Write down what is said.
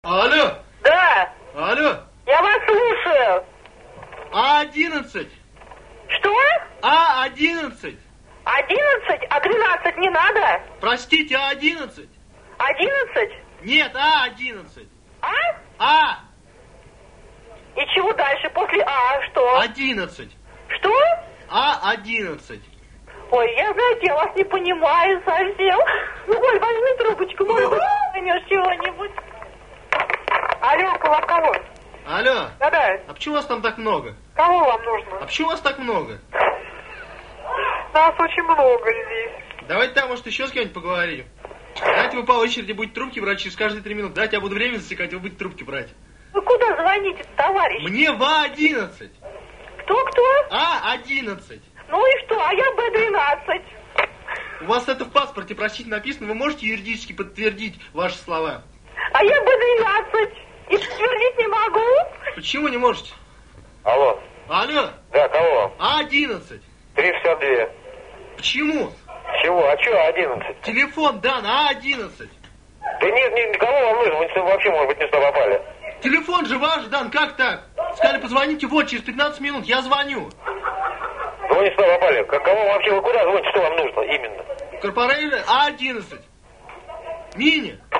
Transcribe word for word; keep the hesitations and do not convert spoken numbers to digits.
Алло. Да. Алло. Я вас слушаю. А одиннадцать. Что? А одиннадцать. Одиннадцать? А двенадцать не надо? Простите, А одиннадцать. Одиннадцать? Нет, А одиннадцать. А? А. И чего дальше? После А что? Одиннадцать. Что? А одиннадцать. Ой, я, знаете, я вас не понимаю совсем. Ой, возьми трубочку, может быть, поймешь чего-нибудь. Алло, кого? Алло. Да-да. А почему вас там так много? Кого вам нужно? А почему вас так много? Нас очень много здесь. Давайте там, может, еще с кем-нибудь поговорим. Давайте вы по очереди будете трубки брать через каждые три минуты. Давайте я буду время засекать, вы будете трубки брать. Вы куда звоните, товарищ? Мне в А одиннадцать. Кто-кто? А одиннадцать. Ну и что? А я Б двенадцать. У вас это в паспорте, простите, написано. Вы можете юридически подтвердить ваши слова? А я Б двенадцать. И подтвердить не могу. Почему не можете? Алло. Алло. Да, кого? А одиннадцать. три шестьдесят два. Почему? Чего? А что одиннадцать? Телефон дан, А одиннадцать. Да нет, ни, никого вам нужно, вы не- вообще, может быть, не сюда попали. Телефон же ваш дан, как так? Сказали, позвоните, вот, через пятнадцать минут, я звоню. Да вы не сюда попали. К- Кого вообще, вы куда звоните, что вам нужно именно? Корпорейшн А одиннадцать. Мини.